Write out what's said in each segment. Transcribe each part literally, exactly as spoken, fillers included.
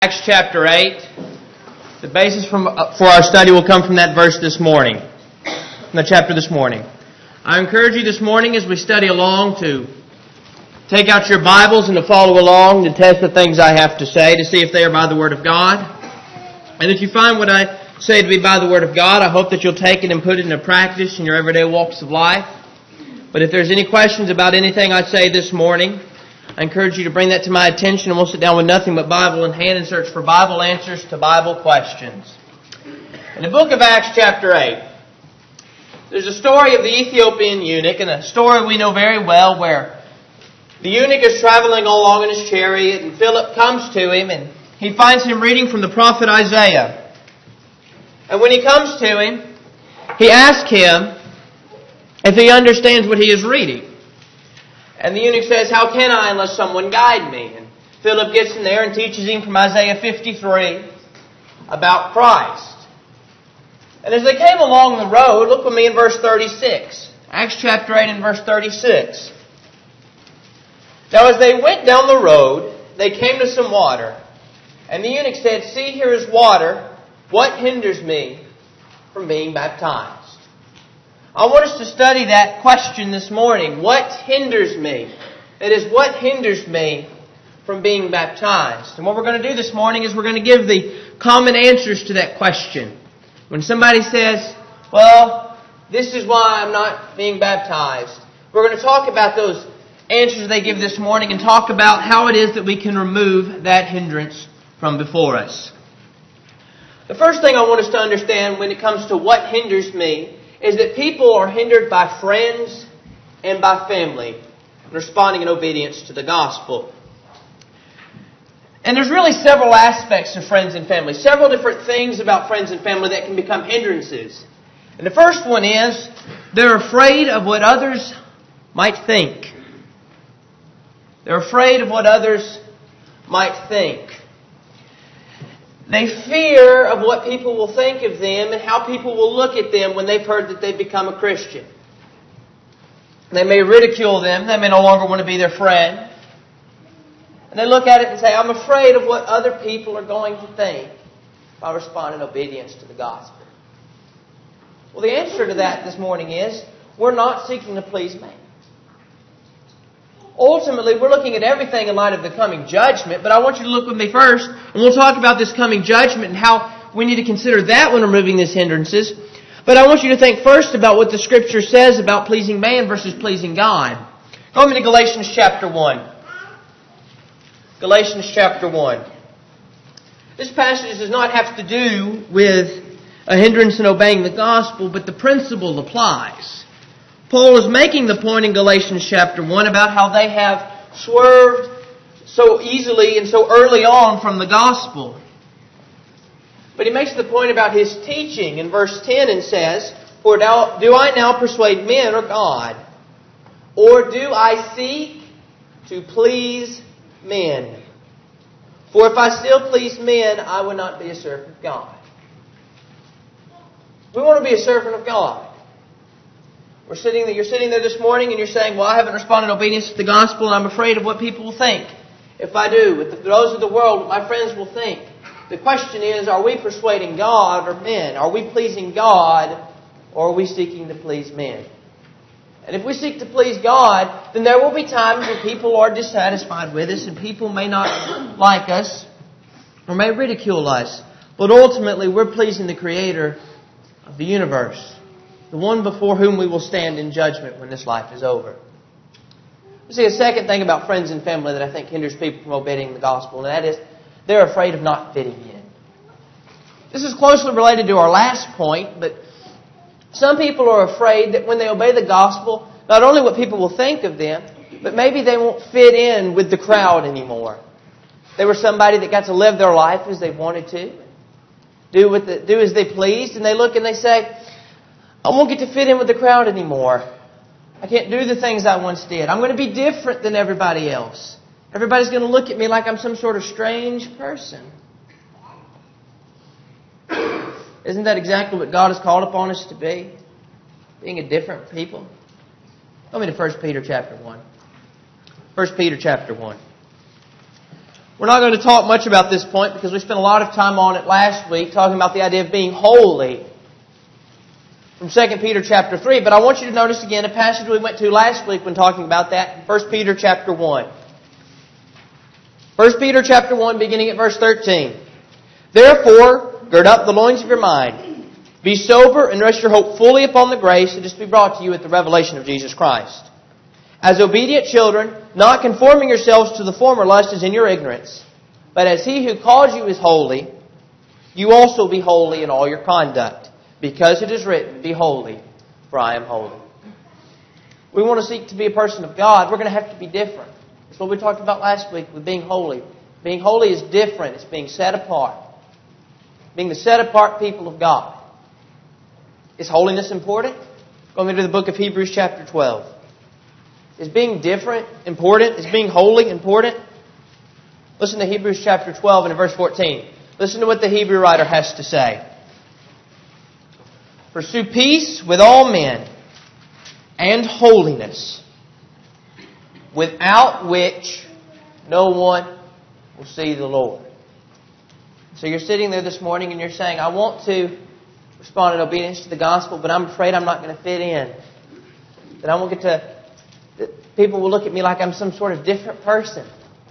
Acts chapter eight. The basis from, uh, for our study will come from that verse this morning, from the chapter this morning. I encourage you this morning as we study along to take out your Bibles and to follow along to test the things I have to say to see if they are by the Word of God. And if you find what I say to be by the Word of God, I hope that you'll take it and put it into practice in your everyday walks of life. But if there's any questions about anything I say this morning, I encourage you to bring that to my attention, and we'll sit down with nothing but Bible in hand and search for Bible answers to Bible questions. In the book of Acts chapter eight, there's a story of the Ethiopian eunuch, and a story we know very well, where the eunuch is traveling along in his chariot, and Philip comes to him, and he finds him reading from the prophet Isaiah. And when he comes to him, he asks him if he understands what he is reading. And the eunuch says, "How can I unless someone guide me?" And Philip gets in there and teaches him from Isaiah fifty-three about Christ. And as they came along the road, look with me in verse thirty-six. Acts chapter eight and verse thirty-six. "Now as they went down the road, they came to some water. And the eunuch said, 'See, here is water. What hinders me from being baptized?'" I want us to study that question this morning. What hinders me? That is, what hinders me from being baptized? And what we're going to do this morning is we're going to give the common answers to that question. When somebody says, "Well, this is why I'm not being baptized," we're going to talk about those answers they give this morning and talk about how it is that we can remove that hindrance from before us. The first thing I want us to understand when it comes to what hinders me is that people are hindered by friends and by family in responding in obedience to the gospel. And there's really several aspects of friends and family, several different things about friends and family that can become hindrances. And the first one is they're afraid of what others might think. They're afraid of what others might think. They fear of what people will think of them and how people will look at them when they've heard that they've become a Christian. They may ridicule them. They may no longer want to be their friend. And they look at it and say, "I'm afraid of what other people are going to think if I respond in obedience to the gospel." Well, the answer to that this morning is we're not seeking to please man. Ultimately, we're looking at everything in light of the coming judgment, but I want you to look with me first, and we'll talk about this coming judgment and how we need to consider that when removing these hindrances. But I want you to think first about what the Scripture says about pleasing man versus pleasing God. Go with me to Galatians chapter one. Galatians chapter one. This passage does not have to do with a hindrance in obeying the gospel, but the principle applies. Paul is making the point in Galatians chapter one about how they have swerved so easily and so early on from the gospel. But he makes the point about his teaching in verse ten and says, "For now, do I now persuade men or God? Or do I seek to please men? For if I still please men, I would not be a servant of God." We want to be a servant of God. We're sitting there, you're sitting there this morning and you're saying, "Well, I haven't responded in obedience to the gospel and I'm afraid of what people will think. If I do, with those of the world, what my friends will think." The question is, are we persuading God or men? Are we pleasing God or are we seeking to please men? And if we seek to please God, then there will be times when people are dissatisfied with us and people may not like us or may ridicule us. But ultimately, we're pleasing the Creator of the universe, the one before whom we will stand in judgment when this life is over. You see, a second thing about friends and family that I think hinders people from obeying the gospel, and that is they're afraid of not fitting in. This is closely related to our last point, but some people are afraid that when they obey the gospel, not only what people will think of them, but maybe they won't fit in with the crowd anymore. They were somebody that got to live their life as they wanted to, do, what the, do as they pleased, and they look and they say, "I won't get to fit in with the crowd anymore. I can't do the things I once did. I'm going to be different than everybody else. Everybody's going to look at me like I'm some sort of strange person." Isn't that exactly what God has called upon us to be? Being a different people? Go me to First Peter chapter one. First Peter chapter one. We're not going to talk much about this point because we spent a lot of time on it last week talking about the idea of being holy from Second Peter chapter three. But I want you to notice again a passage we went to last week when talking about that, First Peter chapter one. First Peter chapter one, beginning at verse thirteen. Therefore, gird up the loins of your mind. Be sober and rest your hope fully upon the grace that is to be brought to you at the revelation of Jesus Christ. As obedient children, not conforming yourselves to the former lust as in your ignorance, but as He who called you is holy, you also be holy in all your conduct, because it is written, Be holy, for I am holy. We want to seek to be a person of God. We're going to have to be different. That's what we talked about last week with being holy. Being holy is different. It's being set apart. Being the set apart people of God. Is holiness important? Go into the book of Hebrews chapter twelve. Is being different important? Is being holy important? Listen to Hebrews chapter twelve and verse fourteen. Listen to what the Hebrew writer has to say. Pursue peace with all men and holiness, without which no one will see the Lord. So you're sitting there this morning and you're saying, I want to respond in obedience to the gospel, but I'm afraid I'm not going to fit in. That I won't get to... that people will look at me like I'm some sort of different person.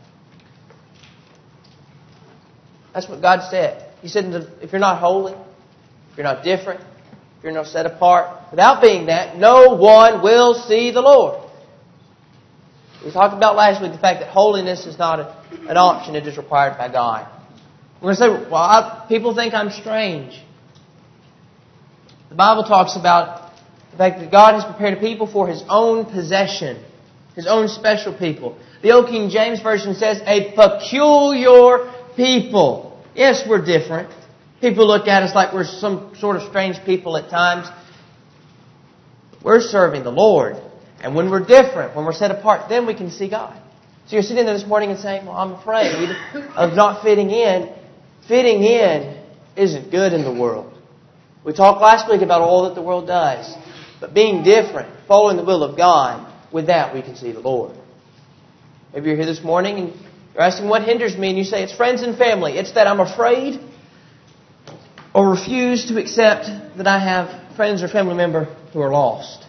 That's what God said. He said, if you're not holy, if you're not different, if you're not set apart, without being that, no one will see the Lord. We talked about last week the fact that holiness is not a, an option, it is required by God. We're going to say, well, I, people think I'm strange. The Bible talks about the fact that God has prepared a people for His own possession. His own special people. The Old King James Version says, a peculiar people. Yes, we're different. People look at us like we're some sort of strange people at times. We're serving the Lord. And when we're different, when we're set apart, then we can see God. So you're sitting there this morning and saying, well, I'm afraid of not fitting in. Fitting in isn't good in the world. We talked last week about all that the world does. But being different, following the will of God, with that, we can see the Lord. Maybe you're here this morning and you're asking what hinders me, and you say, it's friends and family. It's that I'm afraid or refuse to accept that I have friends or family members who are lost.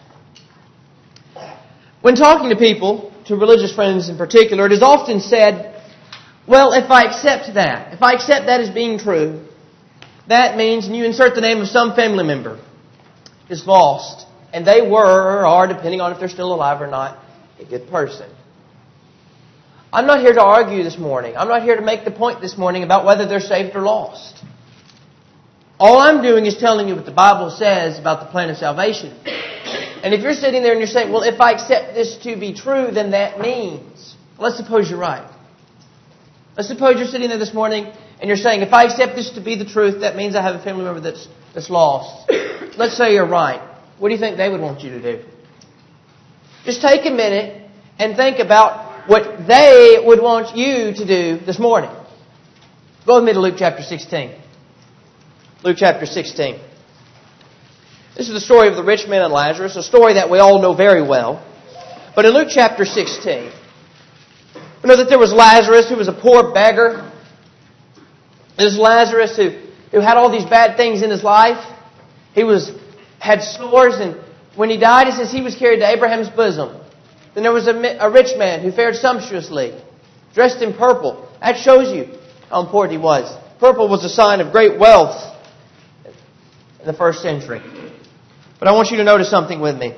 When talking to people, to religious friends in particular, it is often said, well, if I accept that, if I accept that as being true, that means, and you insert the name of some family member, is lost. And they were, or are, depending on if they're still alive or not, a good person. I'm not here to argue this morning. I'm not here to make the point this morning about whether they're saved or lost. All I'm doing is telling you what the Bible says about the plan of salvation. And if you're sitting there and you're saying, well, if I accept this to be true, then that means... Let's suppose you're right. Let's suppose you're sitting there this morning and you're saying, if I accept this to be the truth, that means I have a family member that's, that's lost. Let's say you're right. What do you think they would want you to do? Just take a minute and think about what they would want you to do this morning. Go with me to Luke chapter sixteen. Luke chapter sixteen. This is the story of the rich man and Lazarus, a story that we all know very well. But in Luke chapter sixteen, we know that there was Lazarus who was a poor beggar. There's Lazarus who, who had all these bad things in his life. He was had sores, and when he died, it says he was carried to Abraham's bosom. Then there was a, a rich man who fared sumptuously, dressed in purple. That shows you how important he was. Purple was a sign of great wealth in the first century. But I want you to notice something with me.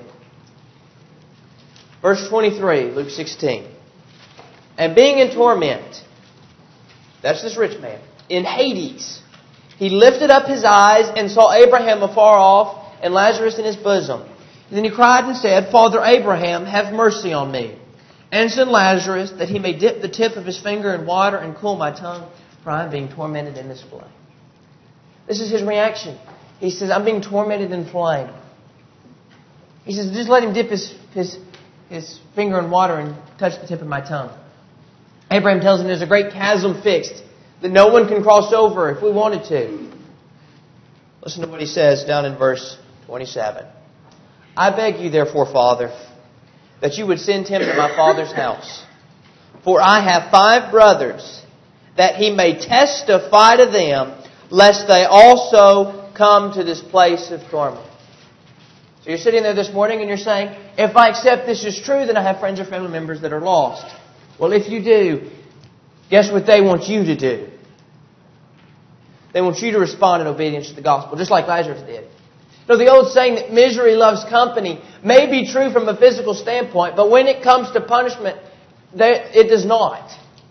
Verse twenty-three, Luke sixteen. And being in torment, that's this rich man, in Hades, he lifted up his eyes and saw Abraham afar off, and Lazarus in his bosom. And then he cried and said, Father Abraham, have mercy on me, and send Lazarus, that he may dip the tip of his finger in water and cool my tongue, for I am being tormented in this flame. This is his reaction. He says, I'm being tormented in flame. He says, just let him dip his, his, his finger in water and touch the tip of my tongue. Abraham tells him there's a great chasm fixed that no one can cross over if we wanted to. Listen to what he says down in verse twenty-seven. I beg you, therefore, Father, that you would send him to my father's house. For I have five brothers, that He may testify to them, lest they also come to this place of torment. So you're sitting there this morning and you're saying, if I accept this is true, then I have friends or family members that are lost. Well, if you do, guess what they want you to do? They want you to respond in obedience to the gospel, just like Lazarus did. So the old saying that misery loves company may be true from a physical standpoint, but when it comes to punishment, it does not.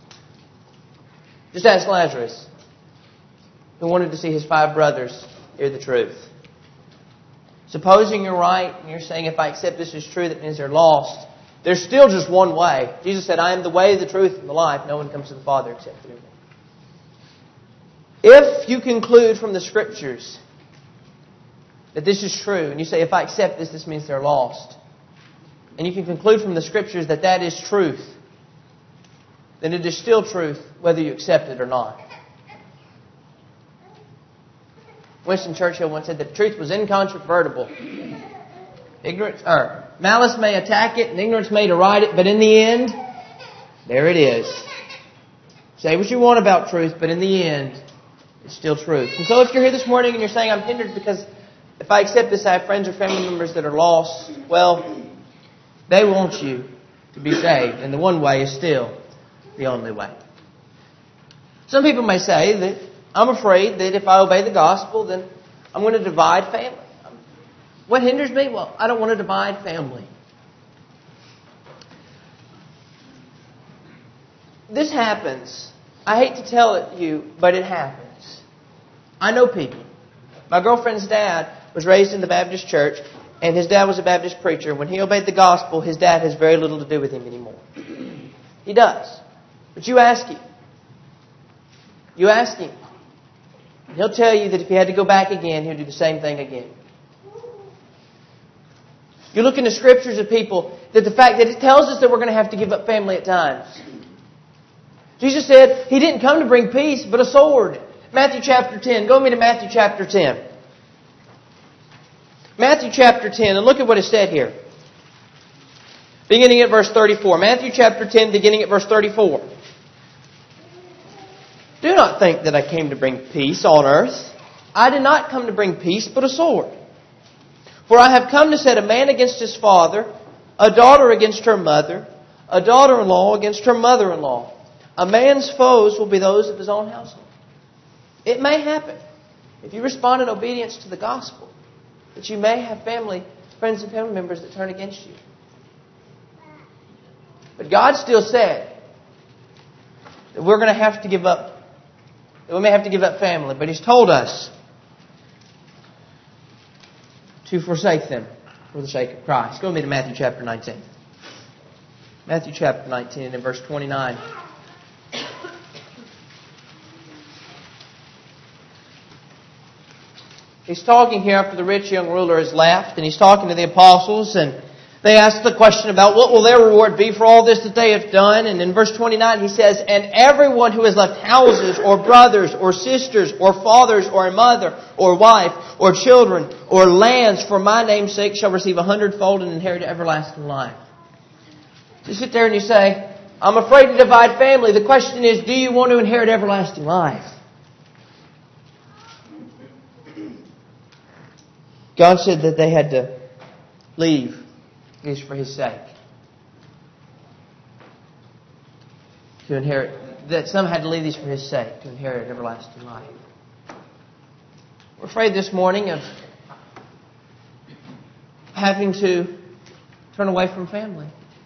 Just ask Lazarus, who wanted to see his five brothers hear the truth. Supposing you're right, and you're saying, if I accept this is true, that means they're lost. There's still just one way. Jesus said, I am the way, the truth, and the life. No one comes to the Father except through me. If you conclude from the Scriptures that this is true, and you say, if I accept this, this means they're lost, and you can conclude from the Scriptures that that is truth, then it is still truth whether you accept it or not. Winston Churchill once said that the truth was incontrovertible. Ignorance, or malice may attack it, and ignorance may deride it, but in the end, there it is. Say what you want about truth, but in the end, it's still truth. And so if you're here this morning and you're saying, I'm hindered because if I accept this, I have friends or family members that are lost, well, they want you to be saved, and the one way is still the only way. Some people may say that I'm afraid that if I obey the gospel, then I'm going to divide family. What hinders me? Well, I don't want to divide family. This happens. I hate to tell it you, but it happens. I know people. My girlfriend's dad was raised in the Baptist church, and his dad was a Baptist preacher. When he obeyed the gospel, his dad has very little to do with him anymore. He does. But you ask him. You ask him. And he'll tell you that if he had to go back again, he'll do the same thing again. You look in the Scriptures of people, that the fact that it tells us that we're going to have to give up family at times. Jesus said He didn't come to bring peace, but a sword. Matthew chapter ten. Go with me to Matthew chapter ten. Matthew chapter ten, and look at what is said here. Beginning at verse thirty-four. Matthew chapter ten, beginning at verse thirty-four. Do not think that I came to bring peace on earth. I did not come to bring peace, but a sword. For I have come to set a man against his father, a daughter against her mother, a daughter-in-law against her mother-in-law. A man's foes will be those of his own household. It may happen, if you respond in obedience to the gospel, that you may have family, friends and family members that turn against you. But God still said that we're going to have to give up, that we may have to give up family. But He's told us to forsake them for the sake of Christ. Go with me to Matthew chapter nineteen. Matthew chapter nineteen and in verse twenty-nine. He's talking here after the rich young ruler has left, and He's talking to the apostles, and they ask the question about what will their reward be for all this that they have done. And in verse twenty-nine He says, and everyone who has left houses or brothers or sisters or fathers or a mother or wife or children or lands for my name's sake shall receive a hundredfold and inherit everlasting life. So you sit there and you say, I'm afraid to divide family. The question is, do you want to inherit everlasting life? God said that they had to leave these for His sake. To inherit, that some had to leave these for His sake, to inherit everlasting life. We're afraid this morning of having to turn away from family.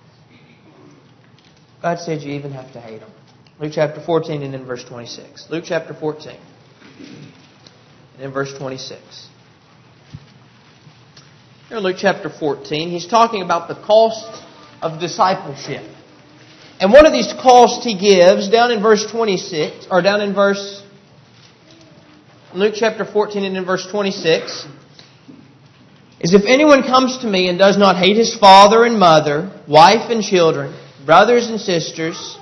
God said you even have to hate them. Luke chapter fourteen and in verse twenty-six. Luke chapter fourteen and in verse twenty-six. Here in Luke chapter fourteen, He's talking about the cost of discipleship. And one of these costs He gives down in verse twenty-six, or down in verse, Luke chapter fourteen and in verse twenty-six, is if anyone comes to me and does not hate his father and mother, wife and children, brothers and sisters,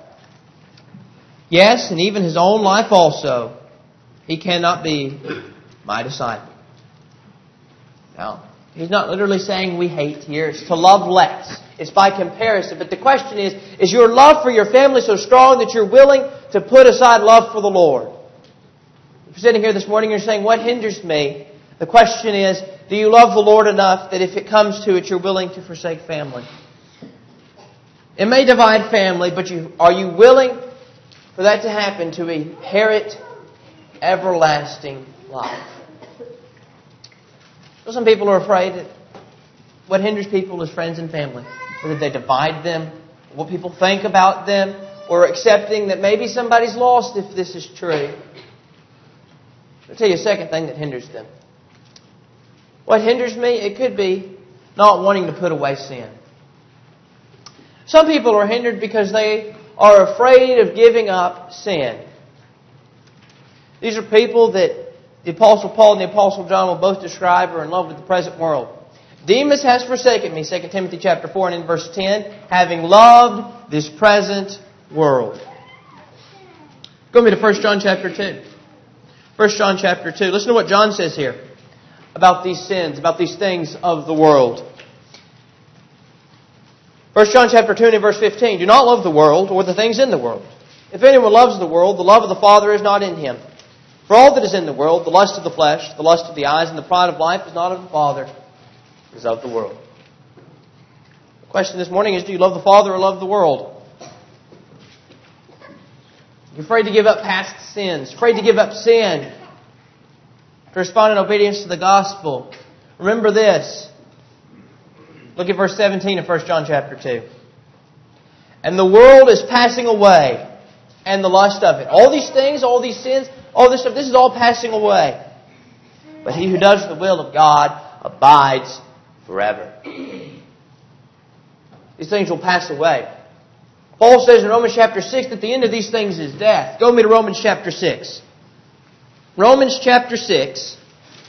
yes, and even his own life also, he cannot be my disciple. Now, He's not literally saying we hate here. It's to love less. It's by comparison. But the question is, is your love for your family so strong that you're willing to put aside love for the Lord. If you're sitting here this morning and you're saying, what hinders me? The question is, do you love the Lord enough that if it comes to it, you're willing to forsake family? It may divide family, but you, are you willing for that to happen to inherit everlasting life? So some people are afraid that what hinders people is friends and family. Whether they divide them, what people think about them, or accepting that maybe somebody's lost if this is true. I'll tell you a second thing that hinders them. What hinders me? It could be not wanting to put away sin. Some people are hindered because they are afraid of giving up sin. These are people that the Apostle Paul and the Apostle John will both describe are in love with the present world. Demas has forsaken me, Second Timothy chapter four and in verse ten, having loved this present world. Go with me to First John chapter two. First John chapter two. Listen to what John says here about these sins, about these things of the world. First John chapter two and in verse fifteen. Do not love the world or the things in the world. If anyone loves the world, the love of the Father is not in him. For all that is in the world, the lust of the flesh, the lust of the eyes, and the pride of life is not of the Father, it is of the world. The question this morning is, do you love the Father or love the world? You're afraid to give up past sins, afraid to give up sin, to respond in obedience to the gospel. Remember this. Look at verse seventeen of First John chapter two. And the world is passing away, and the lust of it. All these things, all these sins, all this stuff, this is all passing away. But he who does the will of God abides forever. These things will pass away. Paul says in Romans chapter six that the end of these things is death. Go with me to Romans chapter six. Romans chapter six,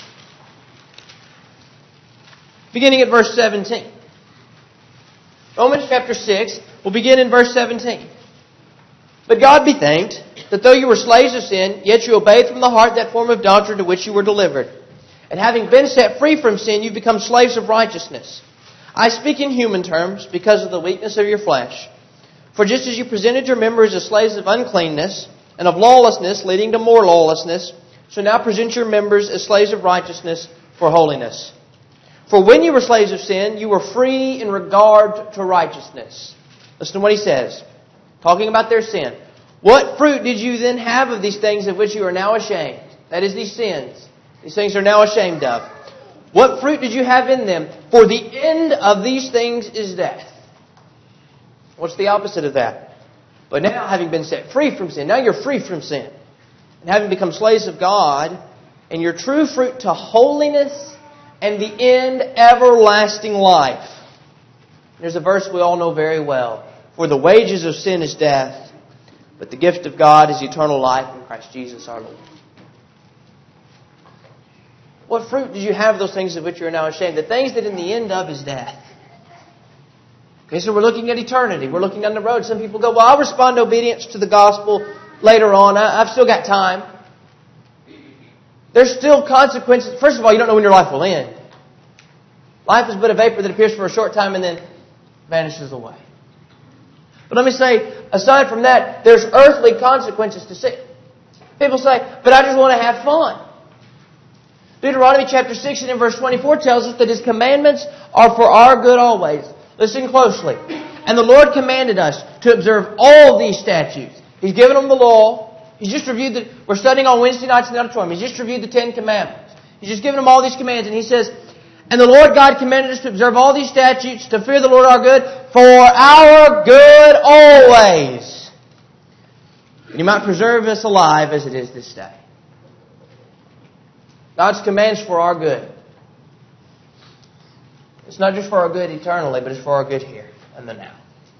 beginning at verse seventeen. Romans chapter six, we'll begin in verse seventeen. But God be thanked that though you were slaves of sin, yet you obeyed from the heart that form of doctrine to which you were delivered. And having been set free from sin, you've become slaves of righteousness. I speak in human terms because of the weakness of your flesh. For just as you presented your members as slaves of uncleanness and of lawlessness, leading to more lawlessness, so now present your members as slaves of righteousness for holiness. For when you were slaves of sin, you were free in regard to righteousness. Listen to what he says, talking about their sin. What fruit did you then have of these things of which you are now ashamed? That is, these sins. These things are now ashamed of. What fruit did you have in them? For the end of these things is death. What's the opposite of that? But now, having been set free from sin, now you're free from sin. And having become slaves of God, and your true fruit to holiness, and the end, everlasting life. There's a verse we all know very well. For the wages of sin is death, but the gift of God is eternal life in Christ Jesus our Lord. What fruit did you have of those things of which you are now ashamed? The things that in the end of is death. Okay, so we're looking at eternity. We're looking down the road. Some people go, well, I'll respond to obedience to the gospel later on. I, I've still got time. There's still consequences. First of all, you don't know when your life will end. Life is but a vapor that appears for a short time and then vanishes away. But let me say, aside from that, there's earthly consequences to sin. People say, but I just want to have fun. Deuteronomy chapter six and in verse twenty-four tells us that His commandments are for our good always. Listen closely. And the Lord commanded us to observe all these statutes. He's given them the law. He's just reviewed the, we're studying on Wednesday nights in the auditorium. He's just reviewed the Ten Commandments. He's just given them all these commands. And He says, and the Lord God commanded us to observe all these statutes, to fear the Lord our good, for our good always. And He might preserve us alive as it is this day. God's commands for our good. It's not just for our good eternally, but it's for our good here and the now.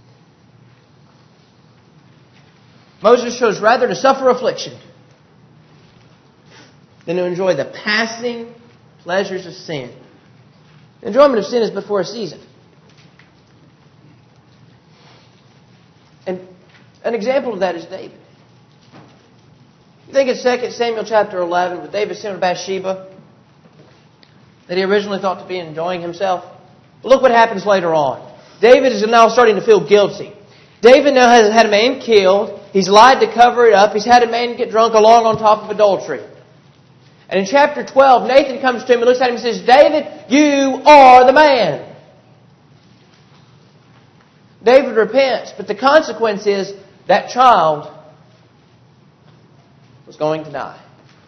Moses chose rather to suffer affliction than to enjoy the passing pleasures of sin. The enjoyment of sin is but for a season. And an example of that is David. You think in Second Samuel chapter eleven, with David sin with Bathsheba, that he originally thought to be enjoying himself? But look what happens later on. David is now starting to feel guilty. David now has had a man killed. He's lied to cover it up. He's had a man get drunk along on top of adultery. And in chapter twelve, Nathan comes to him and looks at him and says, David, you are the man. David repents, but the consequence is that child was going to die.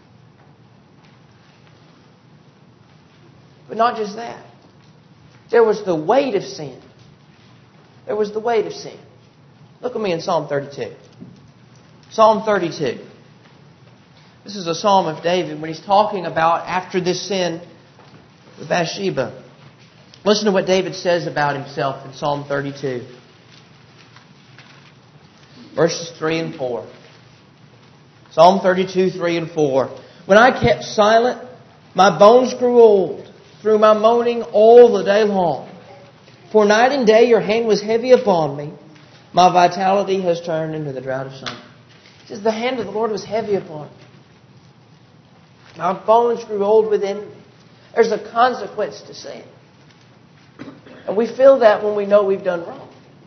But not just that. There was the weight of sin. There was the weight of sin. Look with me in Psalm thirty-two. Psalm thirty-two. This is a psalm of David when he's talking about after this sin with Bathsheba. Listen to what David says about himself in Psalm thirty-two. Verses three and four. Psalm thirty-two, three and four. When I kept silent, my bones grew old through my moaning all the day long. For night and day your hand was heavy upon me. My vitality has turned into the drought of summer. It says the hand of the Lord was heavy upon me. My bones grew old within me. There's a consequence to sin. And we feel that when we know we've done wrong.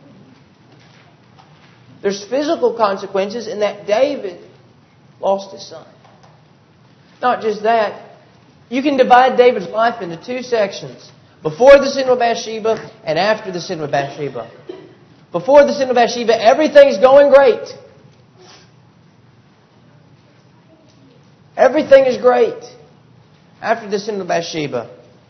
There's physical consequences in that David lost his son. Not just that. You can divide David's life into two sections. Before the sin with Bathsheba and after the sin with Bathsheba. Before the sin with Bathsheba, everything's going great. Everything is great. After the sin with Bathsheba,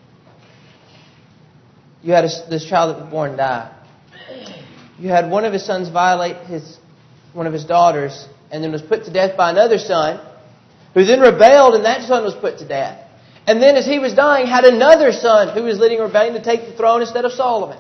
you had a, this child that was born die. You had one of his sons violate his one of his daughters and then was put to death by another son who then rebelled and that son was put to death. And then as he was dying, had another son who was leading a rebellion to take the throne instead of Solomon.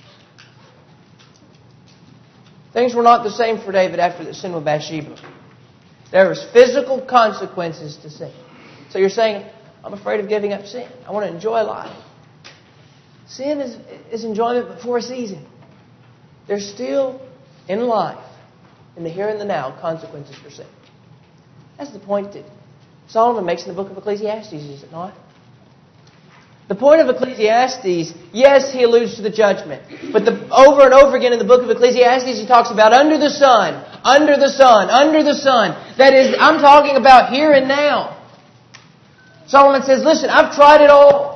Things were not the same for David after the sin with Bathsheba. There was physical consequences to sin. So you're saying, I'm afraid of giving up sin. I want to enjoy life. Sin is, is enjoyment before a season. There's still, in life, in the here and the now, consequences for sin. That's the point that Solomon makes in the book of Ecclesiastes, is it not? The point of Ecclesiastes, yes, he alludes to the judgment. But the, over and over again in the book of Ecclesiastes, he talks about under the sun, under the sun, under the sun. That is, I'm talking about here and now. Solomon says, listen, I've tried it all.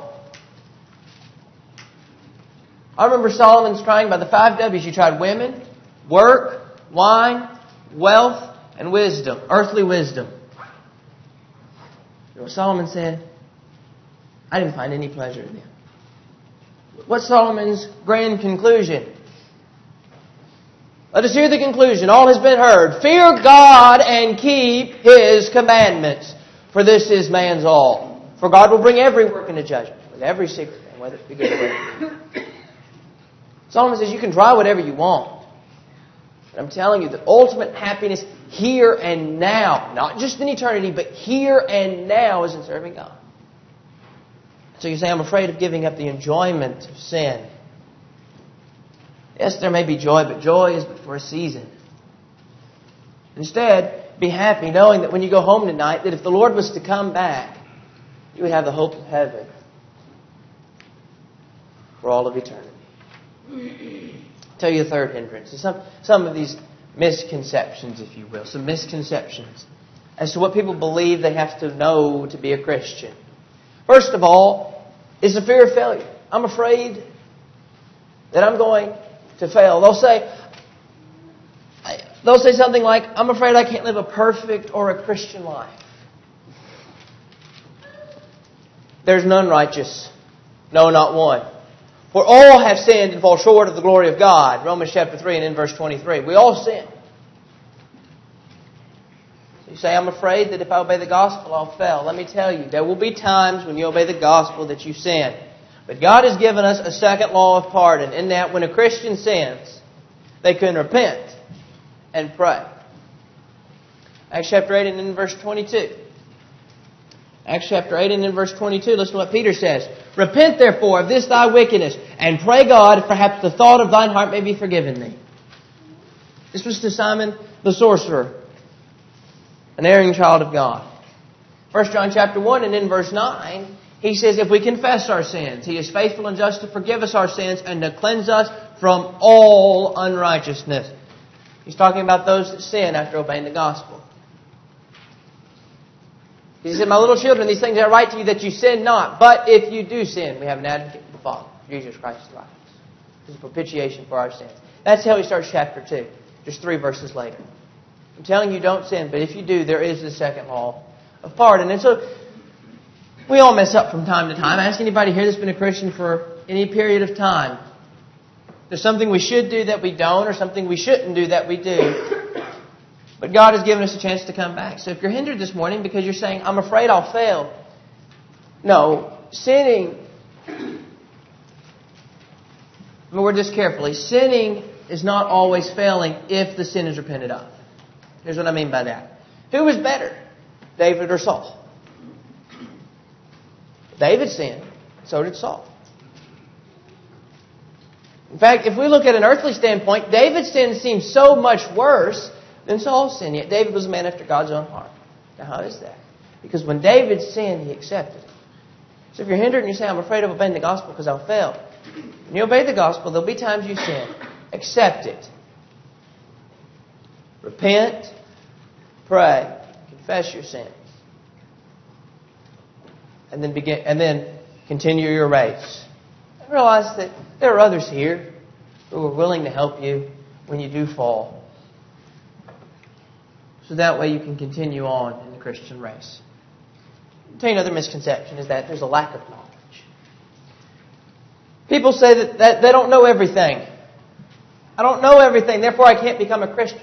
I remember Solomon's trying by the five W's. You tried women, work, wine, wealth, and wisdom, earthly wisdom. You know what Solomon said? I didn't find any pleasure in them. What's Solomon's grand conclusion? Let us hear the conclusion. All has been heard. Fear God and keep His commandments, for this is man's all. For God will bring every work into judgment, with every secret thing, whether it be good or whether it be. Solomon says you can try whatever you want. But I'm telling you, the ultimate happiness here and now, not just in eternity, but here and now is in serving God. So you say, I'm afraid of giving up the enjoyment of sin. Yes, there may be joy, but joy is but for a season. Instead, be happy knowing that when you go home tonight, that if the Lord was to come back, you would have the hope of heaven for all of eternity. I'll tell you a third hindrance. Some, some of these misconceptions, if you will, some misconceptions as to what people believe they have to know to be a Christian. First of all, is the fear of failure. I'm afraid that I'm going to fail. They'll say, they'll say something like, I'm afraid I can't live a perfect or a Christian life. There's none righteous, no, not one. For all have sinned and fall short of the glory of God. Romans chapter three and in verse twenty-three. We all sin. You say, I'm afraid that if I obey the gospel, I'll fail. Let me tell you, there will be times when you obey the gospel that you sin. But God has given us a second law of pardon, in that when a Christian sins, they can repent and pray. Acts chapter eight and in verse twenty-two. Acts chapter eight and in verse twenty-two, listen to what Peter says. Repent therefore of this thy wickedness, and pray God, if perhaps the thought of thine heart may be forgiven thee. This was to Simon the sorcerer, an erring child of God. First John chapter one and in verse nine, he says, if we confess our sins, He is faithful and just to forgive us our sins and to cleanse us from all unrighteousness. He's talking about those that sin after obeying the gospel. He said, my little children, these things I write to you that you sin not. But if you do sin, we have an advocate with the Father, Jesus Christ the righteous. This is a propitiation for our sins. That's how he starts chapter two, just three verses later. I'm telling you, don't sin, but if you do, there is the second law of pardon. And so, we all mess up from time to time. Ask anybody here that's been a Christian for any period of time. There's something we should do that we don't, or something we shouldn't do that we do. But God has given us a chance to come back. So if you're hindered this morning because you're saying, I'm afraid I'll fail. No, sinning, word this carefully, sinning is not always failing if the sin is repented of. Here's what I mean by that. Who was better, David or Saul? David sinned, so did Saul. In fact, if we look at an earthly standpoint, David's sin seems so much worse than Saul's sin. Yet David was a man after God's own heart. Now how is that? Because when David sinned, he accepted it. So if you're hindered and you say, I'm afraid of obeying the gospel because I'll fail. When you obey the gospel, there'll be times you sin. Accept it. Repent. Pray. Confess your sins. And then begin, and then continue your race. And realize that there are others here who are willing to help you when you do fall. So that way you can continue on in the Christian race. I'll tell you another misconception is that there's a lack of knowledge. People say that, that they don't know everything. I don't know everything, therefore I can't become a Christian.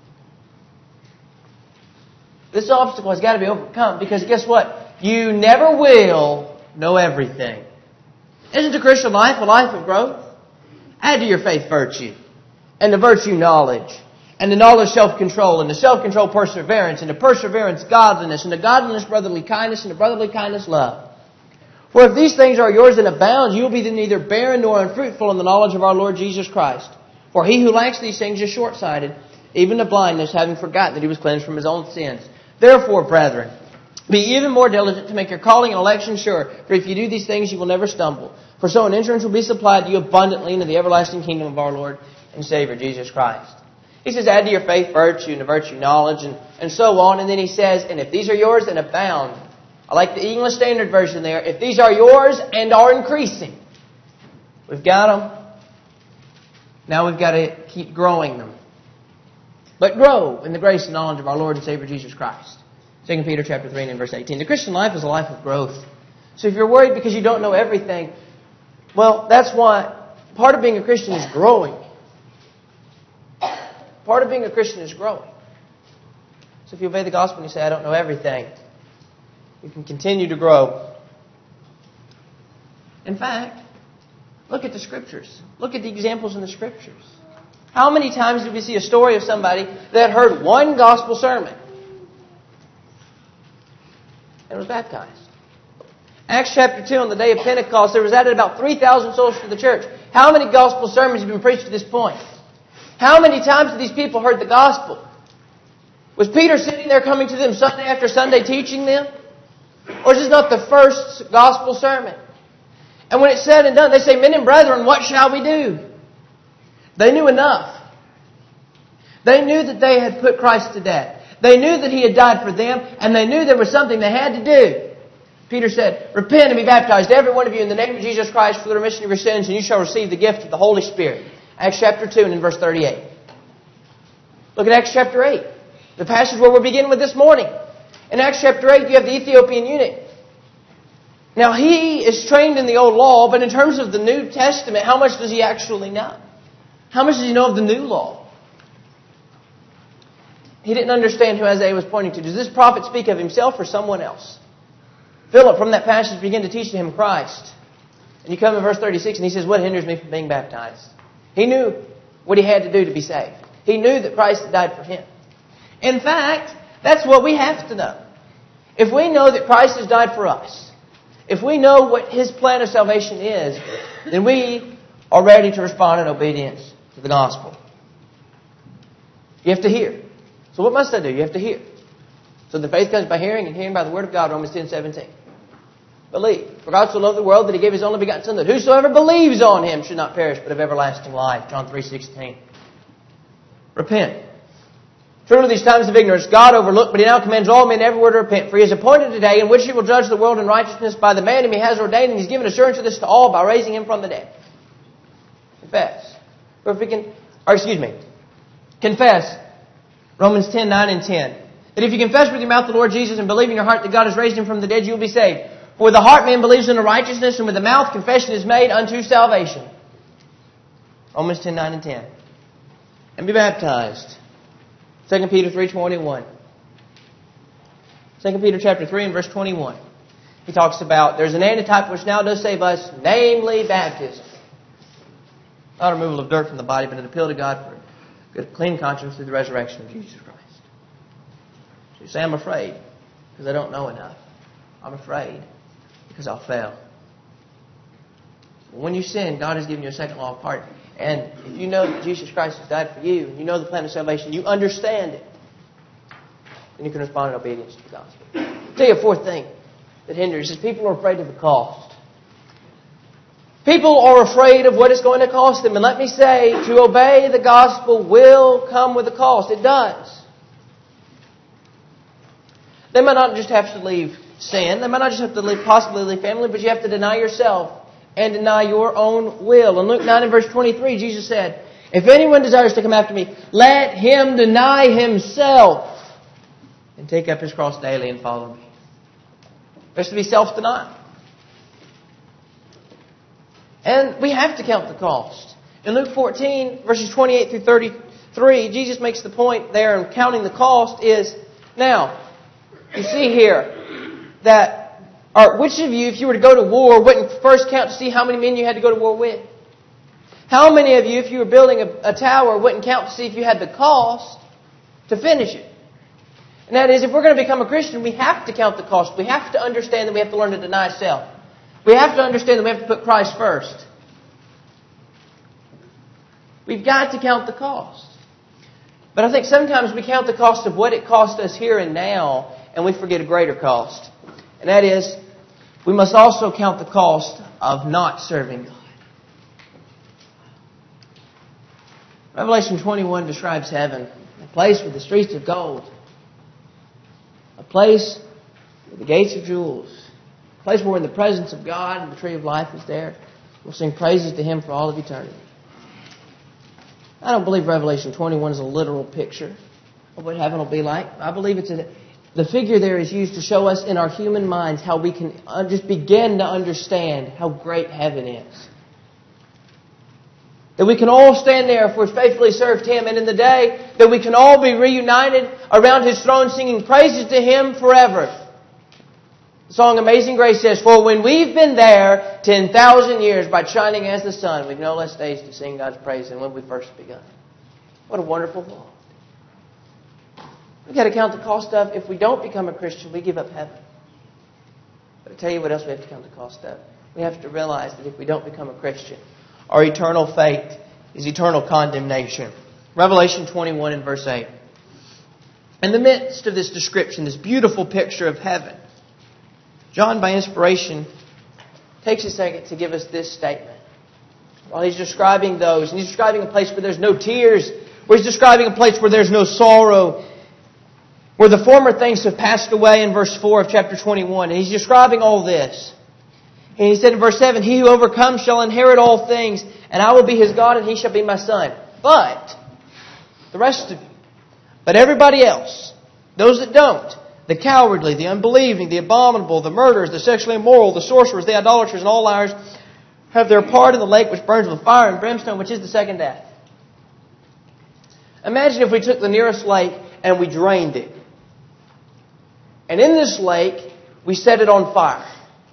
This obstacle has got to be overcome because guess what? You never will know everything. Isn't the Christian life a life of growth? Add to your faith virtue, and the virtue knowledge, and the knowledge self-control, and the self-control perseverance, and the perseverance godliness, and the godliness brotherly kindness, and the brotherly kindness love. For if these things are yours and abound, you will be then neither barren nor unfruitful in the knowledge of our Lord Jesus Christ. For he who lacks these things is short-sighted, even to blindness, having forgotten that he was cleansed from his own sins. Therefore, brethren, be even more diligent to make your calling and election sure. For if you do these things, you will never stumble. For so an entrance will be supplied to you abundantly into the everlasting kingdom of our Lord and Savior, Jesus Christ. He says, add to your faith virtue, and to virtue knowledge, and, and so on. And then he says, and if these are yours, then abound. I like the English Standard Version there. If these are yours and are increasing. We've got them. Now we've got to keep growing them. But grow in the grace and knowledge of our Lord and Savior Jesus Christ. Second Peter chapter three and verse eighteen. The Christian life is a life of growth. So if you're worried because you don't know everything, well, that's why part of being a Christian is growing. Part of being a Christian is growing. So if you obey the gospel and you say, I don't know everything, you can continue to grow. In fact, look at the Scriptures. Look at the examples in the Scriptures. How many times did we see a story of somebody that heard one gospel sermon and was baptized? Acts chapter two, on the day of Pentecost, there was added about three thousand souls to the church. How many gospel sermons have been preached to this point? How many times have these people heard the gospel? Was Peter sitting there coming to them Sunday after Sunday teaching them? Or is this not the first gospel sermon? And when it's said and done, they say, men and brethren, what shall we do? They knew enough. They knew that they had put Christ to death. They knew that He had died for them, and they knew there was something they had to do. Peter said, repent and be baptized, every one of you, in the name of Jesus Christ for the remission of your sins, and you shall receive the gift of the Holy Spirit. Acts chapter two and in verse thirty-eight. Look at Acts chapter eight. The passage where we're beginning with this morning. In Acts chapter eight, you have the Ethiopian eunuch. Now, he is trained in the old law, but in terms of the New Testament, how much does he actually know? How much does he know of the new law? He didn't understand who Isaiah was pointing to. Does this prophet speak of himself or someone else? Philip, from that passage, began to teach to him Christ. And you come in verse thirty-six, and he says, what hinders me from being baptized? He knew what he had to do to be saved. He knew that Christ had died for him. In fact, that's what we have to know. If we know that Christ has died for us, if we know what His plan of salvation is, then we are ready to respond in obedience to the gospel. You have to hear. So what must I do? You have to hear. So the faith comes by hearing, and hearing by the word of God, Romans ten seventeen. Believe. For God so loved the world that He gave His only begotten Son, that whosoever believes on Him should not perish, but have everlasting life. John three sixteen. Repent. Truly these times of ignorance God overlooked, but He now commands all men everywhere to repent. For He has appointed a day in which He will judge the world in righteousness by the man whom He has ordained, and He's given assurance of this to all by raising Him from the dead. Confess. Or if we can, or excuse me, confess. Romans ten, nine and ten. That if you confess with your mouth the Lord Jesus and believe in your heart that God has raised Him from the dead, you will be saved. For with the heart man believes unto righteousness, and with the mouth confession is made unto salvation. Romans ten, nine and ten. And be baptized. Second Peter three, twenty-one. Second Peter chapter three and verse twenty-one. He talks about there's an antitype which now does save us, namely baptism. Not a removal of dirt from the body, but an appeal to God for a good, clean conscience through the resurrection of Jesus Christ. So you say, I'm afraid because I don't know enough. I'm afraid because I'll fail. When you sin, God has given you a second law of pardon. And if you know that Jesus Christ has died for you, and you know the plan of salvation, you understand it, then you can respond in obedience to the gospel. I'll tell you a fourth thing that hinders is people are afraid of the cost. People are afraid of what it's going to cost them. And let me say, to obey the gospel will come with a cost. It does. They might not just have to leave sin. They might not just have to leave, possibly leave family, but you have to deny yourself and deny your own will. In Luke nine and verse twenty-three, Jesus said, if anyone desires to come after me, let him deny himself and take up his cross daily and follow me. There's to be self-denial. And we have to count the cost. In Luke fourteen, verses twenty-eight through thirty-three, Jesus makes the point there in counting the cost is, now, you see here that, or which of you, if you were to go to war, wouldn't first count to see how many men you had to go to war with? How many of you, if you were building a, a tower, wouldn't count to see if you had the cost to finish it? And that is, if we're going to become a Christian, we have to count the cost. We have to understand that we have to learn to deny self. We have to understand that we have to put Christ first. We've got to count the cost. But I think sometimes we count the cost of what it cost us here and now, and we forget a greater cost. And that is, we must also count the cost of not serving God. Revelation twenty-one describes heaven, a place with the streets of gold, a place with the gates of jewels, a place where in the presence of God and the tree of life is there. We'll sing praises to Him for all of eternity. I don't believe Revelation twenty-one is a literal picture of what heaven will be like. I believe it's a, the figure there is used to show us in our human minds how we can just begin to understand how great heaven is. That we can all stand there if we've faithfully served Him, and in the day that we can all be reunited around His throne singing praises to Him forever. The song Amazing Grace says, for when we've been there ten thousand years by shining as the sun, we've no less days to sing God's praise than when we first begun. What a wonderful thought. We've got to count the cost of, if we don't become a Christian, we give up heaven. But I tell you what else we have to count the cost of. We have to realize that if we don't become a Christian, our eternal fate is eternal condemnation. Revelation twenty-one and verse eight. In the midst of this description, this beautiful picture of heaven, John, by inspiration, takes a second to give us this statement. While he's describing those, and he's describing a place where there's no tears, where he's describing a place where there's no sorrow, where the former things have passed away in verse four of chapter twenty-one. And he's describing all this. And he said in verse seven, he who overcomes shall inherit all things, and I will be his God, and he shall be my son. But, the rest of you, but everybody else, those that don't, the cowardly, the unbelieving, the abominable, the murderers, the sexually immoral, the sorcerers, the idolaters, and all liars, have their part in the lake which burns with fire and brimstone, which is the second death. Imagine if we took the nearest lake and we drained it. And in this lake, we set it on fire.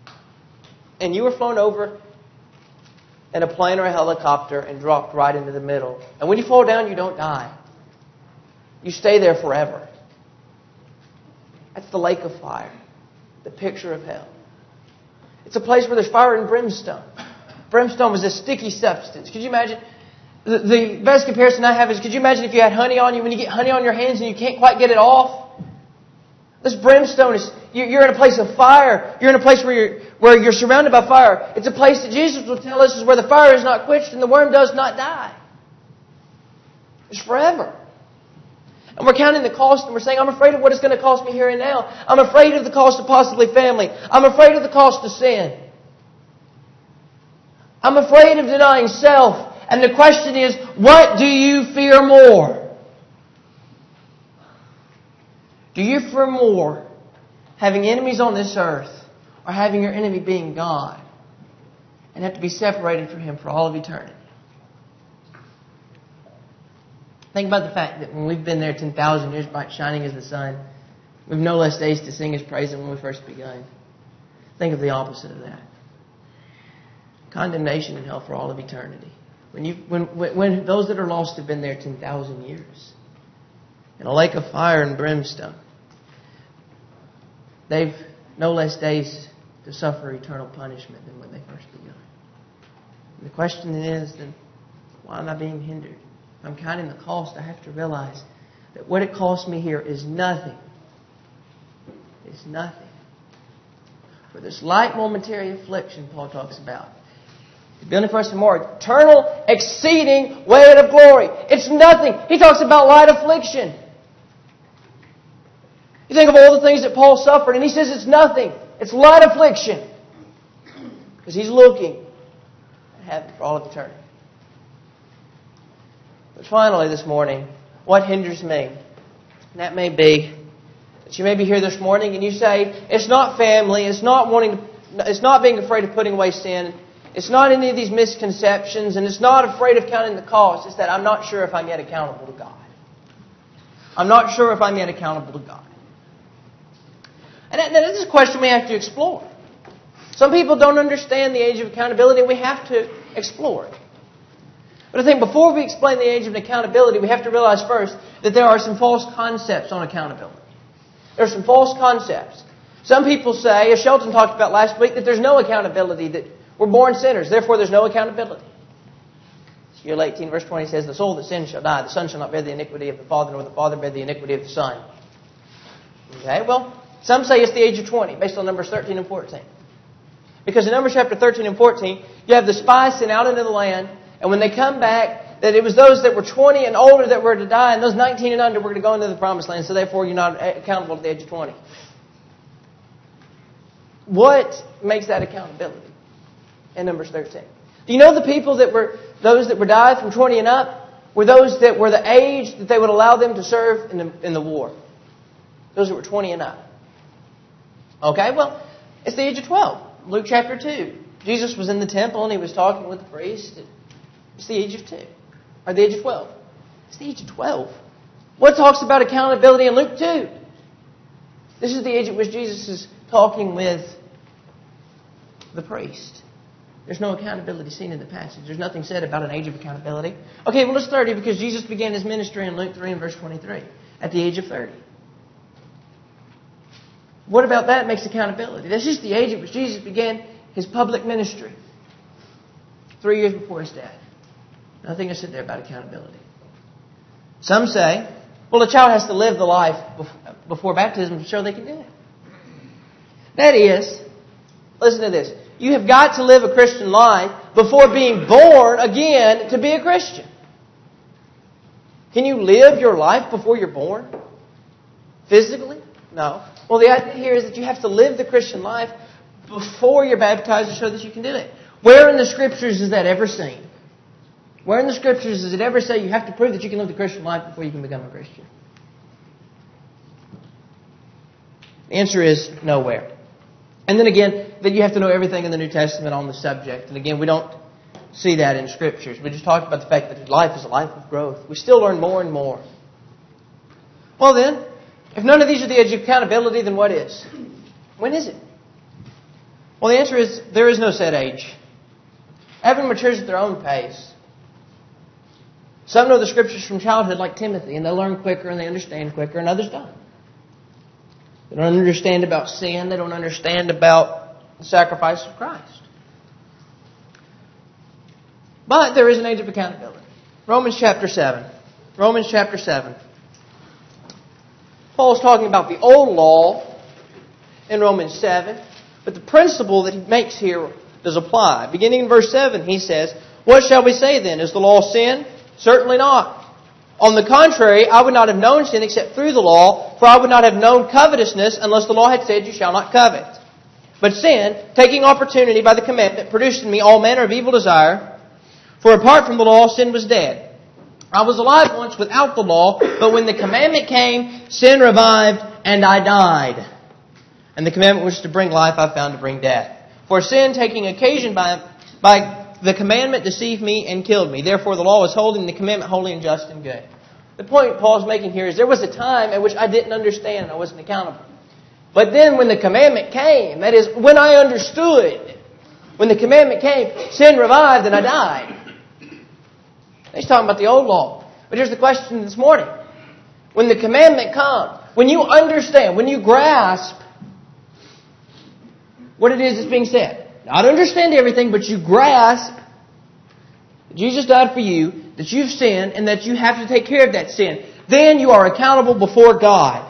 And you were flown over in a plane or a helicopter and dropped right into the middle. And when you fall down, you don't die. You stay there forever. That's the lake of fire. The picture of hell. It's a place where there's fire and brimstone. Brimstone was a sticky substance. Could you imagine? The, the best comparison I have is, could you imagine if you had honey on you, when you get honey on your hands and you can't quite get it off? This brimstone is, you're in a place of fire. You're in a place where you're, where you're surrounded by fire. It's a place that Jesus will tell us is where the fire is not quenched and the worm does not die. It's forever. And we're counting the cost and we're saying, I'm afraid of what it's going to cost me here and now. I'm afraid of the cost of possibly family. I'm afraid of the cost of sin. I'm afraid of denying self. And the question is, what do you fear more? Do you fear more having enemies on this earth or having your enemy being God and have to be separated from Him for all of eternity? Think about the fact that when we've been there ten thousand years, bright shining as the sun, we've no less days to sing His praise than when we first begun. Think of the opposite of that. Condemnation in hell for all of eternity. When, you, when, when those that are lost have been there ten thousand years, in a lake of fire and brimstone, they've no less days to suffer eternal punishment than when they first begun. And the question is, then, why am I being hindered? If I'm counting the cost, I have to realize that what it costs me here is nothing. It's nothing. For this light momentary affliction Paul talks about, building for us a more eternal, exceeding weight of glory. It's nothing. He talks about light affliction. You think of all the things that Paul suffered, and he says it's nothing. It's light affliction. Because he's looking at heaven for all of eternity. But finally this morning, what hinders me? And that may be that you may be here this morning and you say, it's not family, it's not wanting to, it's not being afraid of putting away sin, it's not any of these misconceptions, and it's not afraid of counting the cost. It's that I'm not sure if I'm yet accountable to God. I'm not sure if I'm yet accountable to God. And that, that is a question we have to explore. Some people don't understand the age of accountability, and we have to explore it. But I think before we explain the age of accountability, we have to realize first that there are some false concepts on accountability. There are some false concepts. Some people say, as Shelton talked about last week, that there's no accountability, that we're born sinners, therefore there's no accountability. Ezekiel eighteen verse twenty says, the soul that sins shall die. The son shall not bear the iniquity of the father, nor the father bear the iniquity of the son. Okay, well, some say it's the age of twenty, based on Numbers thirteen and fourteen. Because in Numbers chapter thirteen and fourteen, you have the spies sent out into the land, and when they come back, that it was those that were twenty and older that were to die, and those nineteen and under were going to go into the promised land, so therefore you're not accountable at the age of twenty. What makes that accountability in Numbers thirteen? Do you know the people that were, those that were died from twenty and up, were those that were the age that they would allow them to serve in the, in the war? Those that were twenty and up. Okay, well, it's the age of twelve. Luke chapter two. Jesus was in the temple and he was talking with the priest. It's the age of two. Or the age of twelve. It's the age of twelve. What talks about accountability in Luke two? This is the age at which Jesus is talking with the priest. There's no accountability seen in the passage. There's nothing said about an age of accountability. Okay, well, it's thirty because Jesus began his ministry in Luke three and verse twenty-three at the age of thirty. What about that makes accountability? This is the age at which Jesus began his public ministry. Three years before his death. Nothing is said there about accountability. Some say, well, a child has to live the life before baptism to show they can do it. That is, listen to this. You have got to live a Christian life before being born again to be a Christian. Can you live your life before you're born? Physically? No. Well, the idea here is that you have to live the Christian life before you're baptized to show that you can do it. Where in the Scriptures is that ever seen? Where in the Scriptures does it ever say you have to prove that you can live the Christian life before you can become a Christian? The answer is nowhere. And then again, that you have to know everything in the New Testament on the subject. And again, we don't see that in Scriptures. We just talked about the fact that life is a life of growth. We still learn more and more. Well then, if none of these are the age of accountability, then what is? When is it? Well, the answer is there is no set age. Everyone matures at their own pace. Some know the Scriptures from childhood like Timothy, and they learn quicker and they understand quicker, and others don't. They don't understand about sin. They don't understand about the sacrifice of Christ. But there is an age of accountability. Romans chapter seven. Romans chapter seven. Paul is talking about the old law in Romans seven, but the principle that he makes here does apply. Beginning in verse seven, he says, what shall we say then? Is the law sin? Certainly not. On the contrary, I would not have known sin except through the law, for I would not have known covetousness unless the law had said, you shall not covet. But sin, taking opportunity by the commandment, produced in me all manner of evil desire. For apart from the law, sin was dead. I was alive once without the law, but when the commandment came, sin revived, and I died. And the commandment which to bring life, I found to bring death. For sin, taking occasion by, by the commandment, deceived me and killed me. Therefore the law was holy, and the commandment holy and just and good. The point Paul's making here is there was a time at which I didn't understand and I wasn't accountable. But then when the commandment came, that is, when I understood, when the commandment came, sin revived and I died. He's talking about the old law. But here's the question this morning. When the commandment comes, when you understand, when you grasp what it is that's being said, not understand everything, but you grasp that Jesus died for you, that you've sinned, and that you have to take care of that sin, then you are accountable before God.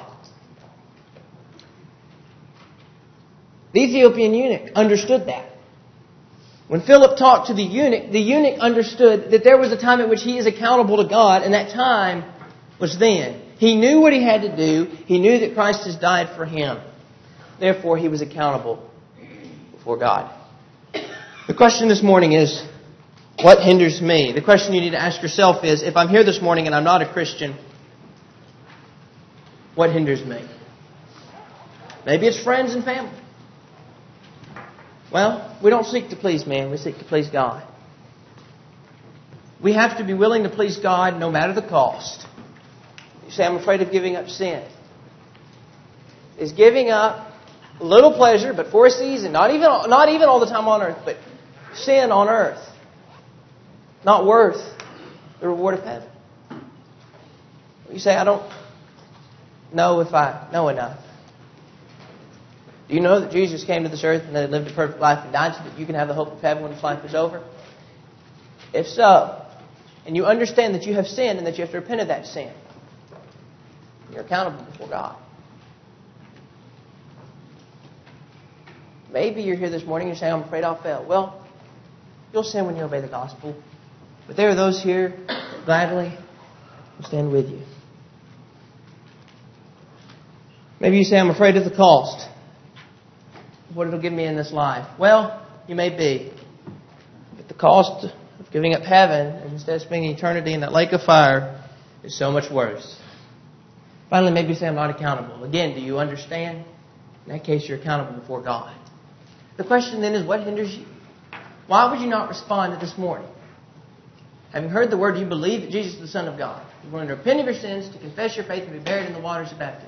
The Ethiopian eunuch understood that. When Philip talked to the eunuch, the eunuch understood that there was a time at which he is accountable to God, and that time was then. He knew what he had to do. He knew that Christ has died for him. Therefore, he was accountable before God. The question this morning is, what hinders me? The question you need to ask yourself is, if I'm here this morning and I'm not a Christian, what hinders me? Maybe it's friends and family. Well, we don't seek to please man, we seek to please God. We have to be willing to please God no matter the cost. You say, I'm afraid of giving up sin. Is giving up a little pleasure, but for a season, not even, not even all the time on earth, but sin on earth, not worth the reward of heaven? You say, I don't know if I know enough. Do you know that Jesus came to this earth and that He lived a perfect life and died so that you can have the hope of heaven when this life is over? If so, and you understand that you have sinned and that you have to repent of that sin, you're accountable before God. Maybe you're here this morning and you're saying, I'm afraid I'll fail. Well, you'll sin when you obey the gospel. But there are those here that gladly will stand with you. Maybe you say, I'm afraid of the cost. What it'll give me in this life. Well, you may be. But the cost of giving up heaven and instead of spending eternity in that lake of fire is so much worse. Finally, maybe you say, I'm not accountable. Again, do you understand? In that case, you're accountable before God. The question then is, what hinders you? Why would you not respond to this morning? Having heard the word, you believe that Jesus is the Son of God. You're willing to repent of your sins, to confess your faith, and be buried in the waters of baptism.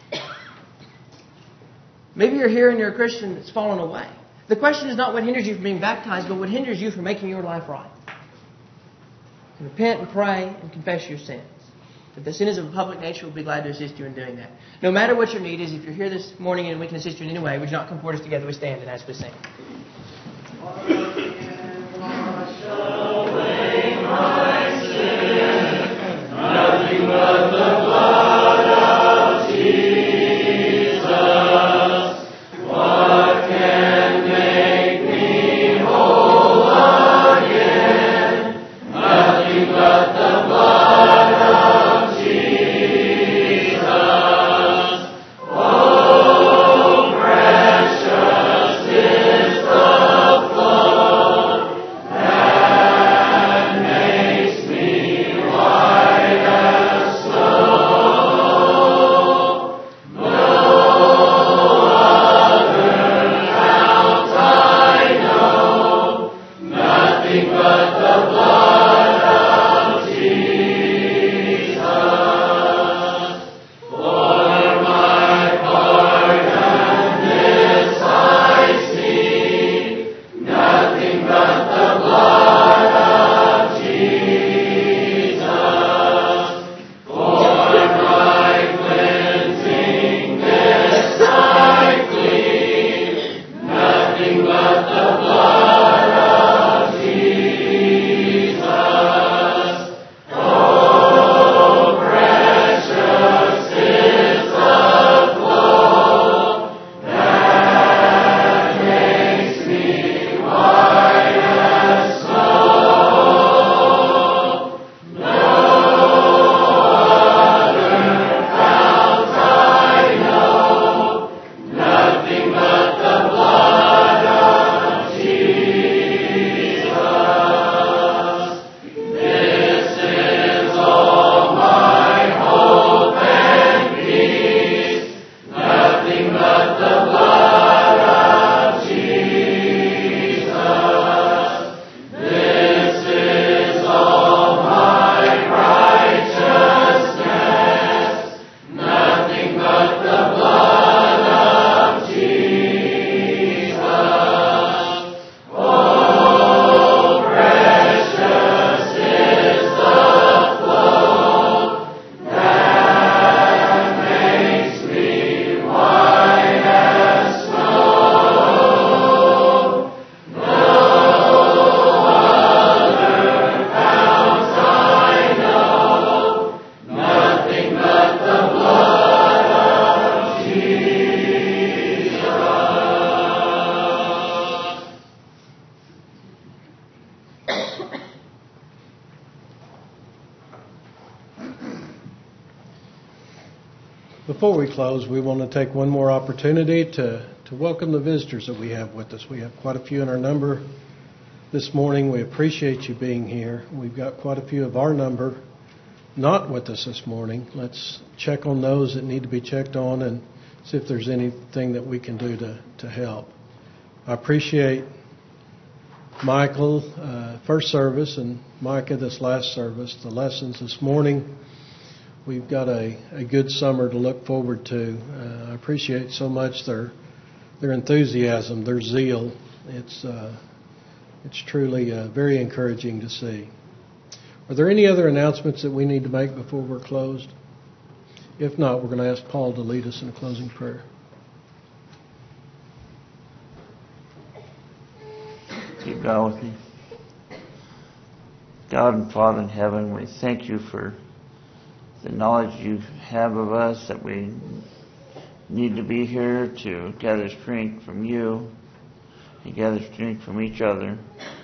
Maybe you're here and you're a Christian that's fallen away. The question is not what hinders you from being baptized, but what hinders you from making your life right. Repent and pray and confess your sins. If the sin is of a public nature, we'll be glad to assist you in doing that. No matter what your need is, if you're here this morning and we can assist you in any way, would you not come forward us together? We stand and as we sing. Nothing but the blood of Jesus. What can make me whole again? Nothing but the blood of Jesus. Oh, precious is the flow. before we close, we want to take one more opportunity to, to welcome the visitors that we have with us. We have quite a few in our number this morning. We appreciate you being here. We've got quite a few of our number not with us this morning. Let's check on those that need to be checked on and see if there's anything that we can do to, to help. I appreciate Michael, uh, first service, and Micah, this last service, the lessons this morning. We've got a, a good summer to look forward to. Uh, I appreciate so much their their enthusiasm, their zeal. It's uh, it's truly uh, very encouraging to see. Are there any other announcements that we need to make before we're closed? If not, we're going to ask Paul to lead us in a closing prayer. Keep going with me. God and Father in heaven, we thank you for the knowledge you have of us, that we need to be here to gather strength from you, to gather strength from each other,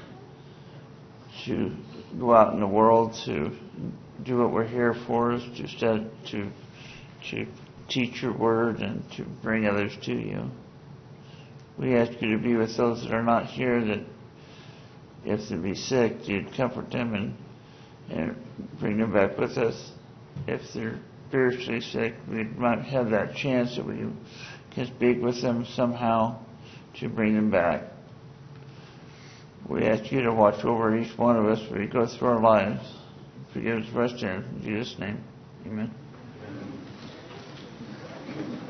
to go out in the world, to do what we're here for, us to stud, to to teach your word and to bring others to you. We ask you to be with those that are not here, that if they be sick, you'd comfort them and and bring them back with us. If they're spiritually sick, we might have that chance that we can speak with them somehow to bring them back. We ask you to watch over each one of us as we go through our lives. Forgive us for our sins. In Jesus' name, amen.